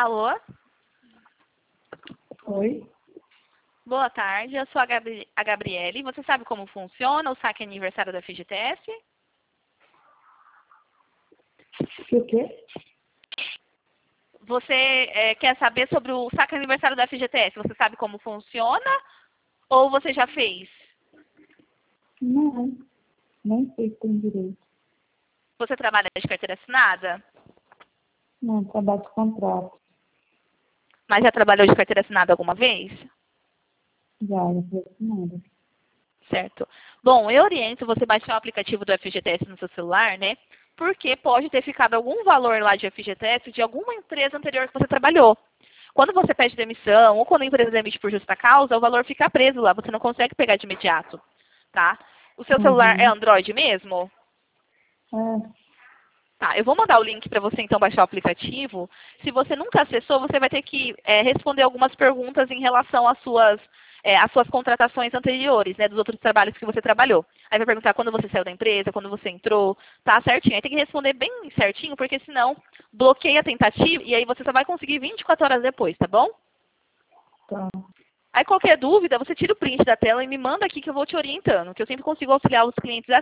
Alô? Oi? Boa tarde, eu sou a Gabriele. Você sabe como funciona o saque aniversário da FGTS? O quê? Você quer saber sobre o saque aniversário da FGTS? Você sabe como funciona ou você já fez? Não, nem sei se tem direito. Você trabalha de carteira assinada? Não, trabalho de contrato. Mas já trabalhou de carteira assinada alguma vez? Já foi assinada. Certo. Bom, eu oriento você baixar o aplicativo do FGTS no seu celular, né? Porque pode ter ficado algum valor lá de FGTS de alguma empresa anterior que você trabalhou. Quando você pede demissão ou quando a empresa demite por justa causa, o valor fica preso lá, você não consegue pegar de imediato, tá? O seu celular é Uhum. Android mesmo? É, Tá, eu vou mandar o link para você então baixar o aplicativo. Se você nunca acessou, você vai ter que responder algumas perguntas em relação às suas contratações anteriores, né, dos outros trabalhos que você trabalhou. Aí vai perguntar quando você saiu da empresa, quando você entrou, tá certinho. Aí tem que responder bem certinho, porque senão bloqueia a tentativa e aí você só vai conseguir 24 horas depois, tá bom? tá. Aí qualquer dúvida, você tira o print da tela e me manda aqui que eu vou te orientando, que eu sempre consigo auxiliar os clientes